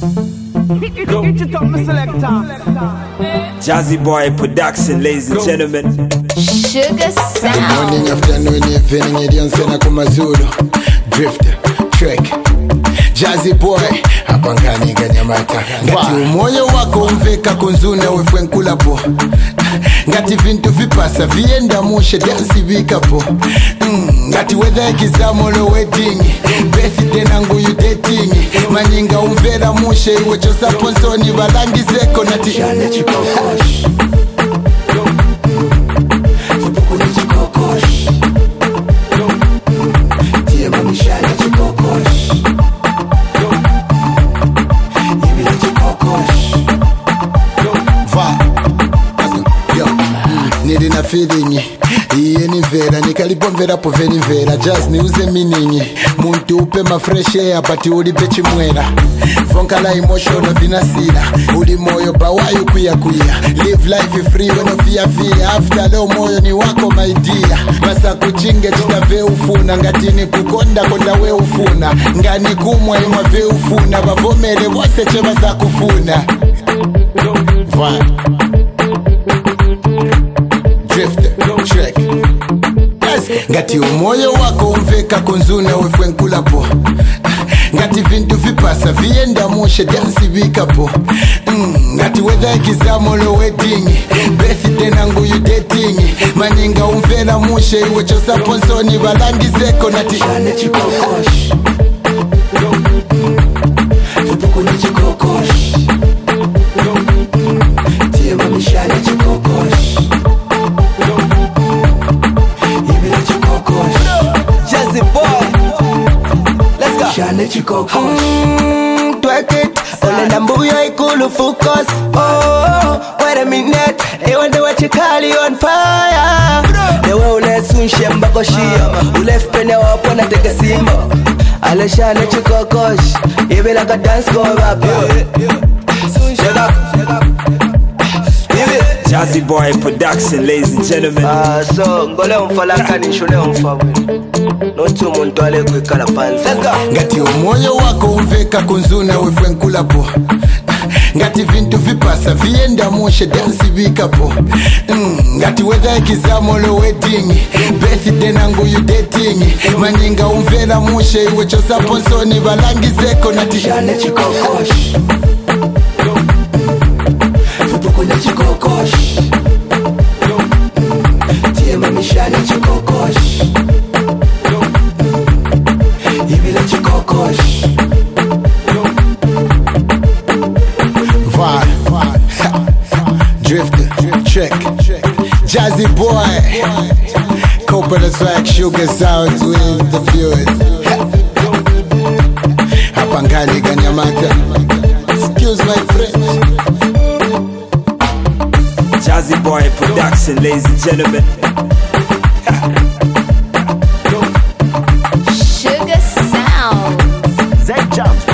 Jazzy Boy Production, ladies and gentlemen. Sugar Sound. Morning, afternoon, evening, Indian Sena Kumazulu. Drifter, Trek, Jazzy Boy, Apangani Ganyamata. Ngati umoyo wako umveka kunzuna wefwe nkulapo. Ngati vintu vipasa vienda mushe dansi vikapo. Ngati wetha ekizamo lo wedding, birthday nangu you dating. Manyinga umvera mushe iwe chosa ponsoni balangi zeko nati Shane chikokosh. Nilina feeling iye ni vera nikalipomvera po veni vera jazz niuze meaning muntu upe ma fresh air pati ulipe chimwera fonka la emotional vinasira uli moyo bawayu kuya live life free when fear after leo moyo ni wako my dear basa kuchinge chitave ufuna ngatini kukonda konda we ufuna ngani kumwa imwa ve ufuna bavomere bose cheba za kufuna Drifter, Trek, ngati umoyo wako umveka kunzuna wefwe nkulapo. Ngati vintu vipasa vienda mushe dansi vikapo. Ngati wetha ekizamo lo wedding, birthday nangu you dating. Manyinga umvera mushe iwe chosa ponsoni balangi zeko nati Shane chikokosh. Vipuku ni chikokosh. Tie mami shane chikokosh. Jazzy Boy, let's go. Shane chikokosh. Twerk it, olenda mbuyo ikulu focus. Oh, wait a minute, they wonder what you call you on fire. The way ulesunshia mbako shia, ulefpene wapo na teka simba. Ale shane chikokosh, ibe like a dance go rap. Shut up. Jazzy Boy Production, ladies and gentlemen. So ngole umfalakani shule umfawe. Notu muntu ale kwikala panza. Let's go. Ngati umoyo wako umveka kunzuna wefwe nkulapo. Ngati vintu vipasa vienda mushe dansi vikapo. Ngati wetha ekizamo lo wedding, birthday nangu you dating. Manyinga umvera mushe iwe chosa ponsoni balangi zeko nati Shane chikokosh. Vipuku ni chikokosh. Tie mami shane chikokosh. Ibile chikokosh. Drifter, Trek, Jazzy Boy, Corporate Swag, Sugar Sounds with the viewers. Apangani Ganyamata. Excuse my French. Jazzy Boy Production, ladies and gentlemen. Sugar Sound. Z-Jump.